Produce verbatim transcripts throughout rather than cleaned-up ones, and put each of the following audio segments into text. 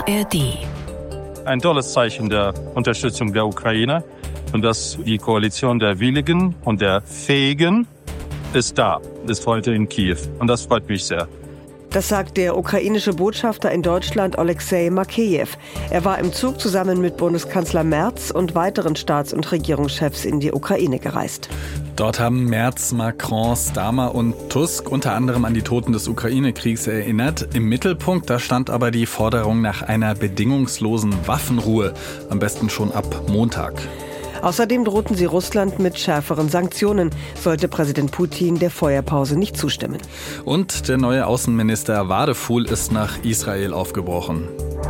R D. Ein tolles Zeichen der Unterstützung der Ukraine und dass die Koalition der Willigen und der Fähigen ist da, ist heute in Kiew. Und das freut mich sehr. Das sagt der ukrainische Botschafter in Deutschland Oleksiy Makejew. Er war im Zug zusammen mit Bundeskanzler Merz und weiteren Staats- und Regierungschefs in die Ukraine gereist. Dort haben Merz, Macron, Starmer und Tusk unter anderem an die Toten des Ukraine-Kriegs erinnert. Im Mittelpunkt, da stand aber die Forderung nach einer bedingungslosen Waffenruhe, am besten schon ab Montag. Außerdem drohten sie Russland mit schärferen Sanktionen, sollte Präsident Putin der Feuerpause nicht zustimmen. Und der neue Außenminister Wadeful ist nach Israel aufgebrochen.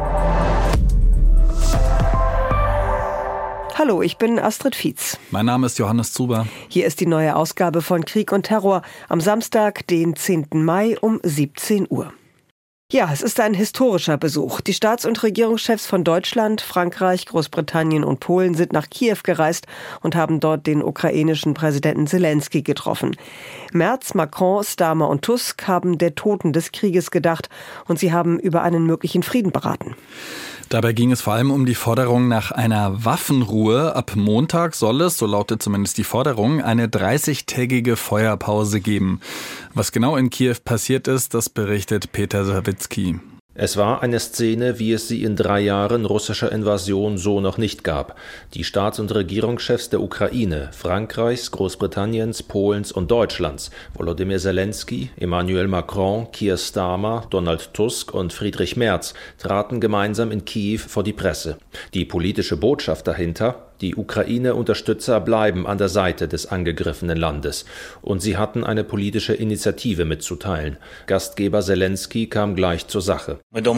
Hallo, ich bin Astrid Fietz. Mein Name ist Johannes Zuber. Hier ist die neue Ausgabe von Krieg und Terror am Samstag, den zehnten Mai um siebzehn Uhr. Ja, es ist ein historischer Besuch. Die Staats- und Regierungschefs von Deutschland, Frankreich, Großbritannien und Polen sind nach Kiew gereist und haben dort den ukrainischen Präsidenten Zelensky getroffen. Merz, Macron, Starmer und Tusk haben der Toten des Krieges gedacht und sie haben über einen möglichen Frieden beraten. Dabei ging es vor allem um die Forderung nach einer Waffenruhe. Ab Montag soll es, so lautet zumindest die Forderung, eine dreißigtägige Feuerpause geben. Was genau in Kiew passiert ist, das berichtet Peter Sawicki. Es war eine Szene, wie es sie in drei Jahren russischer Invasion so noch nicht gab. Die Staats- und Regierungschefs der Ukraine, Frankreichs, Großbritanniens, Polens und Deutschlands, Volodymyr Zelensky, Emmanuel Macron, Keir Starmer, Donald Tusk und Friedrich Merz, traten gemeinsam in Kiew vor die Presse. Die politische Botschaft dahinter: Die Ukraine-Unterstützer bleiben an der Seite des angegriffenen Landes. Und sie hatten eine politische Initiative mitzuteilen. Gastgeber Zelensky kam gleich zur Sache.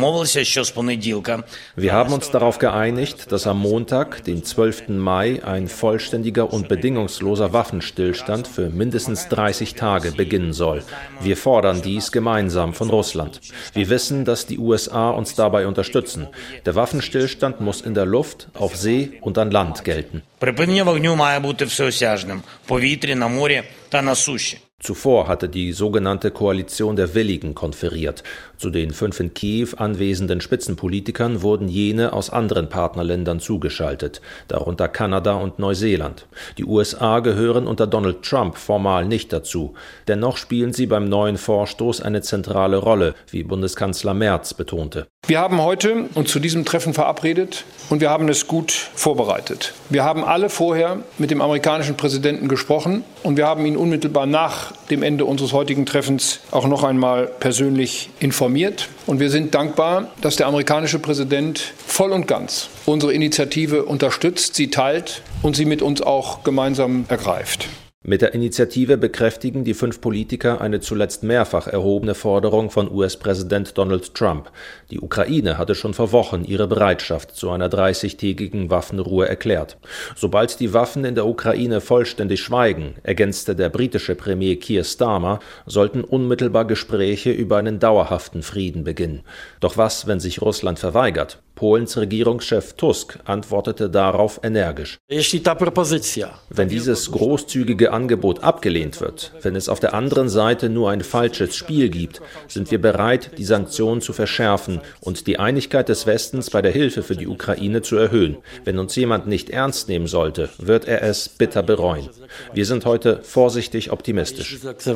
Wir haben uns darauf geeinigt, dass am Montag, den zwölften Mai, ein vollständiger und bedingungsloser Waffenstillstand für mindestens dreißig Tage beginnen soll. Wir fordern dies gemeinsam von Russland. Wir wissen, dass die U S A uns dabei unterstützen. Der Waffenstillstand muss in der Luft, auf See und an Land gelten. Припинення вогню має бути всеосяжним – повітрі, на морі та на суші. Zuvor hatte die sogenannte Koalition der Willigen konferiert. Zu den fünf in Kiew anwesenden Spitzenpolitikern wurden jene aus anderen Partnerländern zugeschaltet, darunter Kanada und Neuseeland. Die U S A gehören unter Donald Trump formal nicht dazu. Dennoch spielen sie beim neuen Vorstoß eine zentrale Rolle, wie Bundeskanzler Merz betonte. Wir haben heute uns zu diesem Treffen verabredet und wir haben es gut vorbereitet. Wir haben alle vorher mit dem amerikanischen Präsidenten gesprochen und wir haben ihn unmittelbar nach dem Ende unseres heutigen Treffens auch noch einmal persönlich informiert. Und wir sind dankbar, dass der amerikanische Präsident voll und ganz unsere Initiative unterstützt, sie teilt und sie mit uns auch gemeinsam ergreift. Mit der Initiative bekräftigen die fünf Politiker eine zuletzt mehrfach erhobene Forderung von U S-Präsident Donald Trump. Die Ukraine hatte schon vor Wochen ihre Bereitschaft zu einer dreißigtägigen Waffenruhe erklärt. Sobald die Waffen in der Ukraine vollständig schweigen, ergänzte der britische Premier Keir Starmer, sollten unmittelbar Gespräche über einen dauerhaften Frieden beginnen. Doch was, wenn sich Russland verweigert? Polens Regierungschef Tusk antwortete darauf energisch. Wenn dieses großzügige Angebot abgelehnt wird, wenn es auf der anderen Seite nur ein falsches Spiel gibt, sind wir bereit, die Sanktionen zu verschärfen und die Einigkeit des Westens bei der Hilfe für die Ukraine zu erhöhen. Wenn uns jemand nicht ernst nehmen sollte, wird er es bitter bereuen. Wir sind heute vorsichtig optimistisch.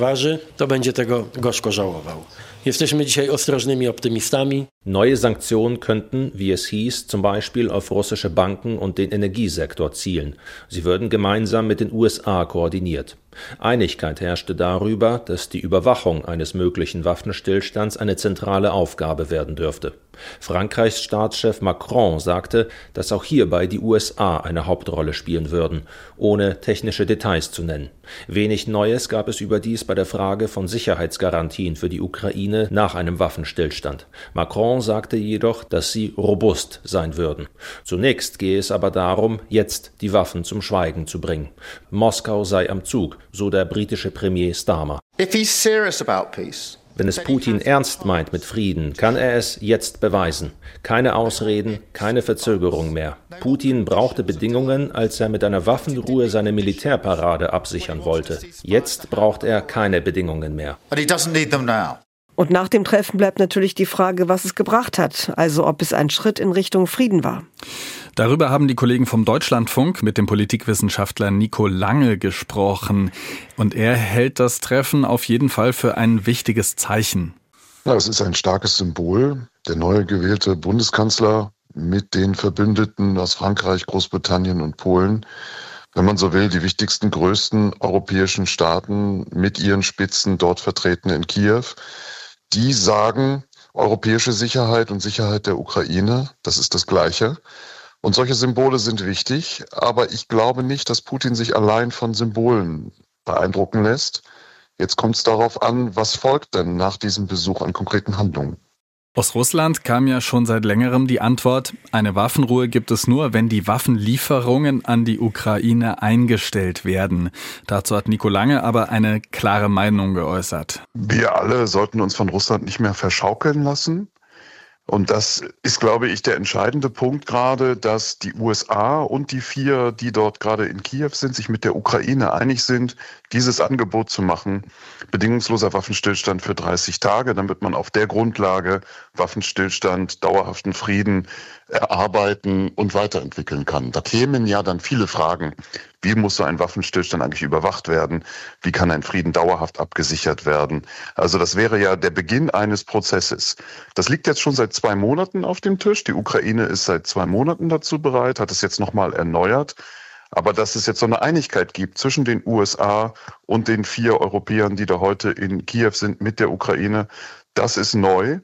Neue Sanktionen könnten, wie es hieß, zum Beispiel auf russische Banken und den Energiesektor zielen. Sie würden gemeinsam mit den U S A koordiniert. Einigkeit herrschte darüber, dass die Überwachung eines möglichen Waffenstillstands eine zentrale Aufgabe werden dürfte. Frankreichs Staatschef Macron sagte, dass auch hierbei die U S A eine Hauptrolle spielen würden, ohne technische Details zu nennen. Wenig Neues gab es überdies bei der Frage von Sicherheitsgarantien für die Ukraine nach einem Waffenstillstand. Macron sagte jedoch, dass sie robust sein würden. Zunächst gehe es aber darum, jetzt die Waffen zum Schweigen zu bringen. Moskau sei am Zug, so der britische Premier Starmer. If he's serious about peace, Wenn es Putin ernst meint mit Frieden, kann er es jetzt beweisen. Keine Ausreden, keine Verzögerung mehr. Putin brauchte Bedingungen, als er mit einer Waffenruhe seine Militärparade absichern wollte. Jetzt braucht er keine Bedingungen mehr. but he doesn't need them now. Und nach dem Treffen bleibt natürlich die Frage, was es gebracht hat, also ob es ein Schritt in Richtung Frieden war. Darüber haben die Kollegen vom Deutschlandfunk mit dem Politikwissenschaftler Nico Lange gesprochen. Und er hält das Treffen auf jeden Fall für ein wichtiges Zeichen. Ja, es ist ein starkes Symbol. Der neu gewählte Bundeskanzler mit den Verbündeten aus Frankreich, Großbritannien und Polen, wenn man so will, die wichtigsten, größten europäischen Staaten mit ihren Spitzen dort vertreten in Kiew. Die sagen, europäische Sicherheit und Sicherheit der Ukraine, das ist das Gleiche. Und solche Symbole sind wichtig, aber ich glaube nicht, dass Putin sich allein von Symbolen beeindrucken lässt. Jetzt kommt es darauf an, was folgt denn nach diesem Besuch an konkreten Handlungen. Aus Russland kam ja schon seit längerem die Antwort, eine Waffenruhe gibt es nur, wenn die Waffenlieferungen an die Ukraine eingestellt werden. Dazu hat Nico Lange aber eine klare Meinung geäußert. Wir alle sollten uns von Russland nicht mehr verschaukeln lassen. Und das ist, glaube ich, der entscheidende Punkt gerade, dass die U S A und die vier, die dort gerade in Kiew sind, sich mit der Ukraine einig sind, dieses Angebot zu machen. Bedingungsloser Waffenstillstand für dreißig Tage, damit man auf der Grundlage Waffenstillstand, dauerhaften Frieden erarbeiten und weiterentwickeln kann. Da kämen ja dann viele Fragen. Wie muss so ein Waffenstillstand eigentlich überwacht werden? Wie kann ein Frieden dauerhaft abgesichert werden? Also das wäre ja der Beginn eines Prozesses. Das liegt jetzt schon seit zwei Monaten auf dem Tisch. Die Ukraine ist seit zwei Monaten dazu bereit, hat es jetzt nochmal erneuert. Aber dass es jetzt so eine Einigkeit gibt zwischen den U S A und den vier Europäern, die da heute in Kiew sind mit der Ukraine, das ist neu.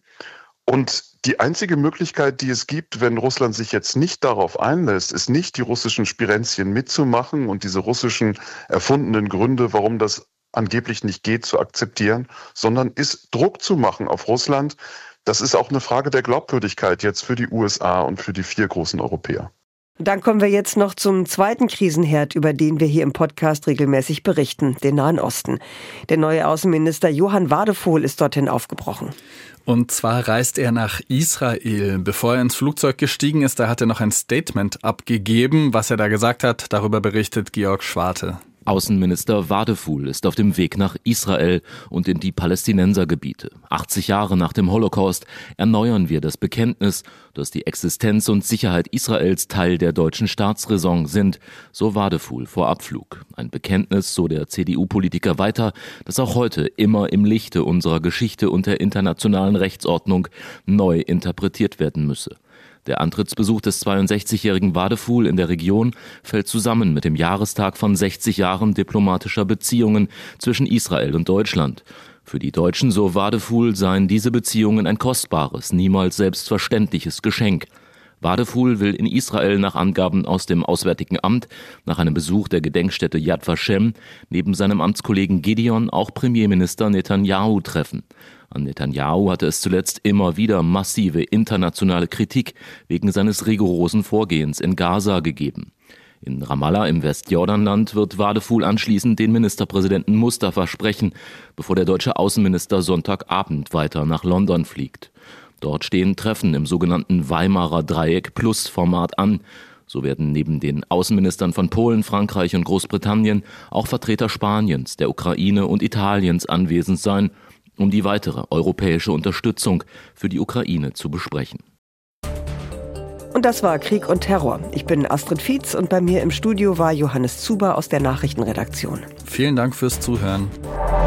Und die einzige Möglichkeit, die es gibt, wenn Russland sich jetzt nicht darauf einlässt, ist nicht, die russischen Spirenzchen mitzumachen und diese russischen erfundenen Gründe, warum das angeblich nicht geht, zu akzeptieren, sondern ist Druck zu machen auf Russland. Das ist auch eine Frage der Glaubwürdigkeit jetzt für die U S A und für die vier großen Europäer. Dann kommen wir jetzt noch zum zweiten Krisenherd, über den wir hier im Podcast regelmäßig berichten, den Nahen Osten. Der neue Außenminister Johann Wadephol ist dorthin aufgebrochen. Und zwar reist er nach Israel. Bevor er ins Flugzeug gestiegen ist, da hat er noch ein Statement abgegeben. Was er da gesagt hat, darüber berichtet Georg Schwarte. Außenminister Wadephol ist auf dem Weg nach Israel und in die Palästinensergebiete. achtzig Jahre nach dem Holocaust erneuern wir das Bekenntnis, dass die Existenz und Sicherheit Israels Teil der deutschen Staatsräson sind, so Wadephol vor Abflug. Ein Bekenntnis, so der C D U-Politiker weiter, das auch heute immer im Lichte unserer Geschichte und der internationalen Rechtsordnung neu interpretiert werden müsse. Der Antrittsbesuch des zweiundsechzigjährigen Wadephol in der Region fällt zusammen mit dem Jahrestag von sechzig Jahren diplomatischer Beziehungen zwischen Israel und Deutschland. Für die Deutschen, so Wadephol, seien diese Beziehungen ein kostbares, niemals selbstverständliches Geschenk. Wadephol will in Israel nach Angaben aus dem Auswärtigen Amt nach einem Besuch der Gedenkstätte Yad Vashem neben seinem Amtskollegen Gideon auch Premierminister Netanyahu treffen. An Netanyahu hatte es zuletzt immer wieder massive internationale Kritik wegen seines rigorosen Vorgehens in Gaza gegeben. In Ramallah im Westjordanland wird Wadephol anschließend den Ministerpräsidenten Mustafa sprechen, bevor der deutsche Außenminister Sonntagabend weiter nach London fliegt. Dort stehen Treffen im sogenannten Weimarer Dreieck Plus Format an. So werden neben den Außenministern von Polen, Frankreich und Großbritannien auch Vertreter Spaniens, der Ukraine und Italiens anwesend sein, um die weitere europäische Unterstützung für die Ukraine zu besprechen. Und das war Krieg und Terror. Ich bin Astrid Fietz und bei mir im Studio war Johannes Zuber aus der Nachrichtenredaktion. Vielen Dank fürs Zuhören.